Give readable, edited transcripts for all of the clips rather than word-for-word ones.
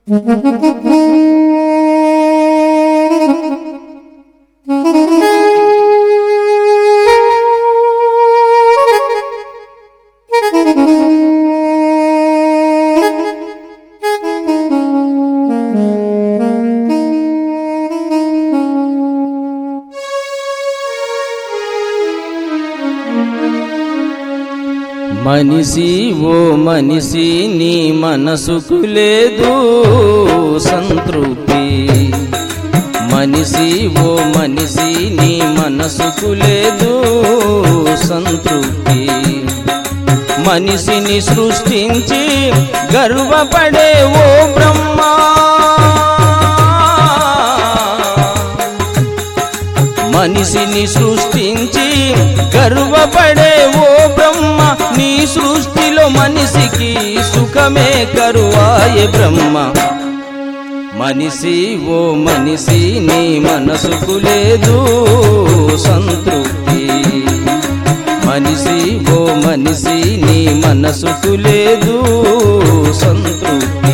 మనిషి ఓ మనిషి నీ మనసుకు లేదు సంతృప్తి. మనిషి ఓ మనిషి నీ మనసుకు లేదు సంతృప్తి. మనిషిని సృష్టించి గర్వపడే ఓ బ్రహ్మ, మనిషిని సృష్టించి గర్వపడే ఓ బ్రహ్మ, నీ సృష్టిలో మనిషికి సుఖమే కరువాయే బ్రహ్మ. మనిషి ఓ మనిషి నీ మనసుకు లేదు సంతృప్తి. మనిషి ఓ మనిషి నీ మనసుకు లేదు సంతృప్తి.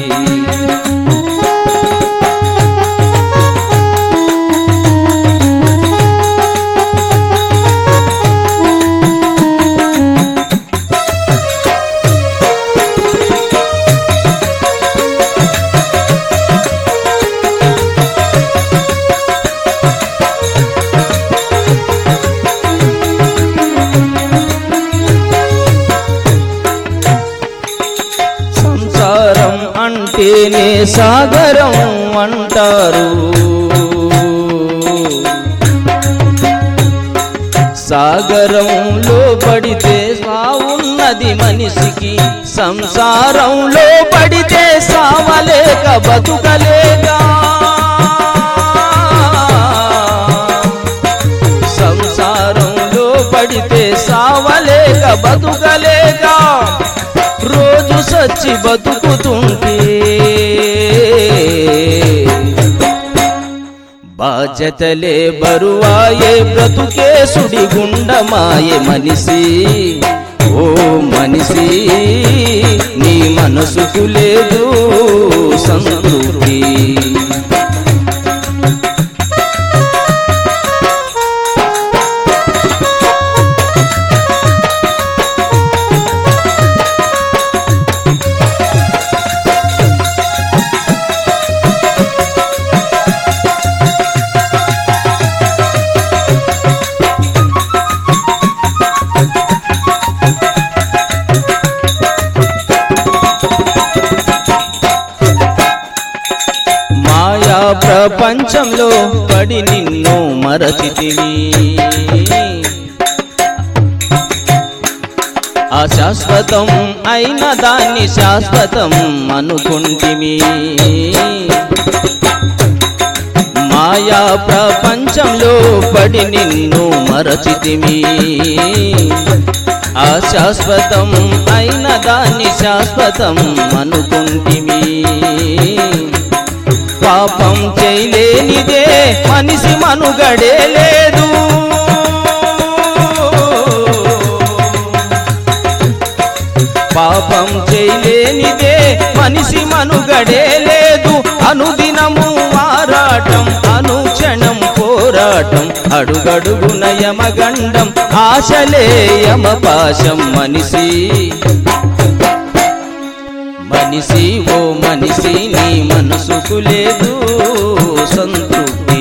అంటేనే సాగరం అంటారు, సాగరంలో పడితే సావున్నది మనిషికి, సంసారంలో పడితే సావలేక బతుకలేగా. సంసారంలో పడితే సావలేక బతుకలేగా. రోజు సచ్చి బతుకుతుంటే బాధ్యతలే బరువాయే, బ్రతుకే సుడిగుండమాయే. మనిషి ఓ మనిషి నీ మనసుకు లేదు సంతృప్తి. ప్రపంచంలో పడి నిన్ను మరచితివి, అశాశ్వతం అయిన దాన్ని శాశ్వతం అనుకుంటిమి. మాయా ప్రపంచంలో పడి నిన్ను మరచితిమి, అశాశ్వతం అయిన దాన్ని శాశ్వతం అనుకుంటిమి. పాపం చేయలేనిదే మనిషి మనుగడే లేదు, పాపం చేయలేనిదే మనిషి మనుగడే లేదు. అనుదినము ఆరాటం, అనుక్షణం పోరాటం, అడుగడుగున యమగండం, ఆశలే యమపాశం. మనిషి మనిషి ఓ మనిషి నీ మనసుకు లేదు సంతృప్తి.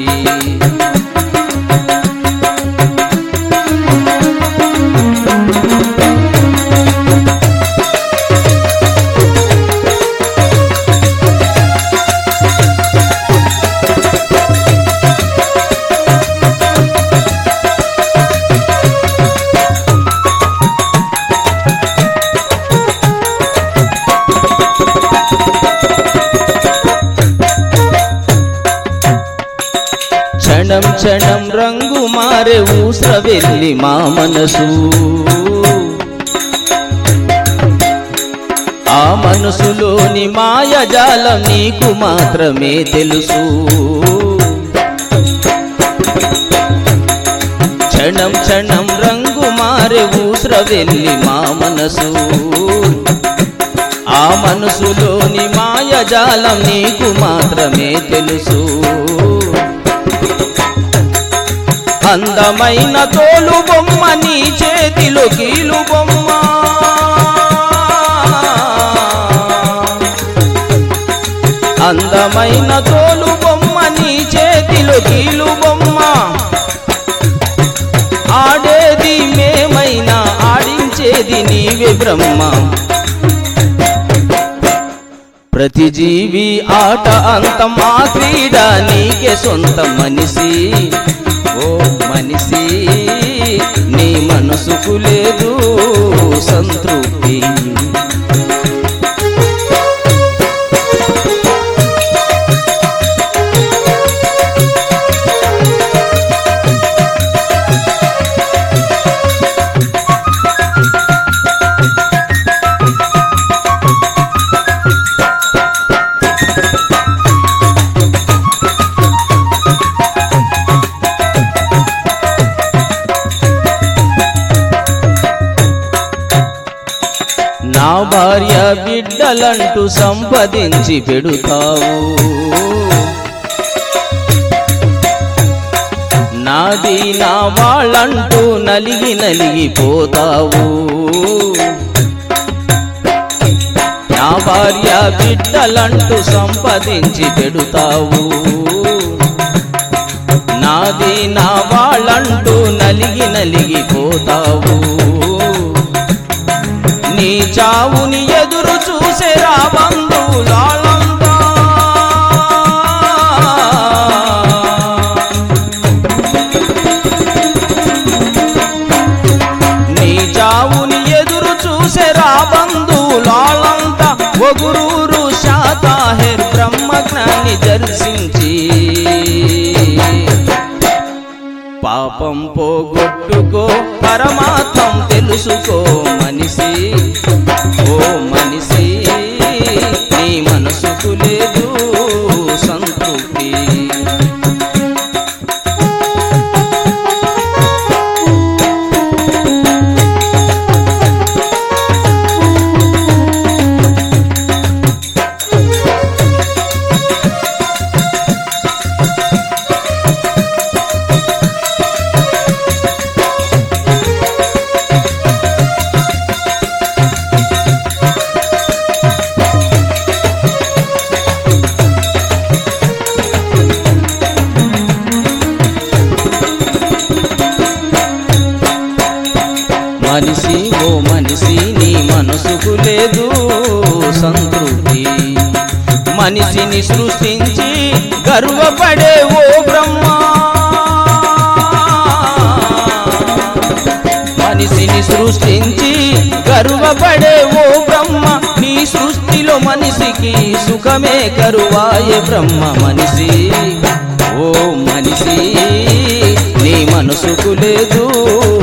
క్షణం క్షణం రంగు మారే ఊసర వెళ్ళి మా మనసు, ఆ మనసులోని మాయజాలం నీకు మాత్రమే తెలుసు. క్షణం క్షణం రంగు మారే ఊసర వెళ్ళి మా మనసు, ఆ మనసులోని మాయ మాయాజాలం నీకు మాత్రమే తెలుసు. అందమైన తోలు బొమ్మ నీ చేతిలో కీలు బొమ్మ, అందమైన తోలు బొమ్మ నీ చేతిలో కీలు బొమ్మ, ఆడేది మేమైనా ఆడించేది నీవే బ్రహ్మ. ప్రతి జీవి ఆట అంతం, మా క్రీడ నీకే సొంత మనిషి. ఓ మనిషి నీ మనసుకు లేదు సంతృప్తి. నా భార్య బిడ్డలంటూ సంపాదించి పెడుతావు, నాది నా వాళ్ళంటూ నలిగి నలిగిపోతావు. నా భార్య బిడ్డలంటూ సంపాదించి పెడుతావు, నాది నా వాళ్ళంటూ నలిగి నలిగిపోతావు. నీ చావుని ఎదురు చూసేరా బంధువులంతా, నీ చావుని ఎదురు చూసేరా బంధువులంతా. ఒగురూరు శాతాహెర్ బ్రహ్మజ్ఞాని దర్శించి పాపం పోగొట్టుకో, పరమాత్మం తెలుసుకో మనిషి. ఓ మనిషి నీ మనసుకు లేదు సంతృప్తి. మనిషి ఓ మనిషి నీ మనసుకు లేదు సంతృప్తి. మనిషిని సృష్టించి గర్వపడే ఓ బ్రహ్మ, మనిషిని సృష్టించి గర్వపడే ఓ బ్రహ్మ. నీ సృష్టిలో మనిషికి సుఖమే కరువాయే బ్రహ్మ. మనిషి ఓ మనిషి నీ మనసుకు లేదు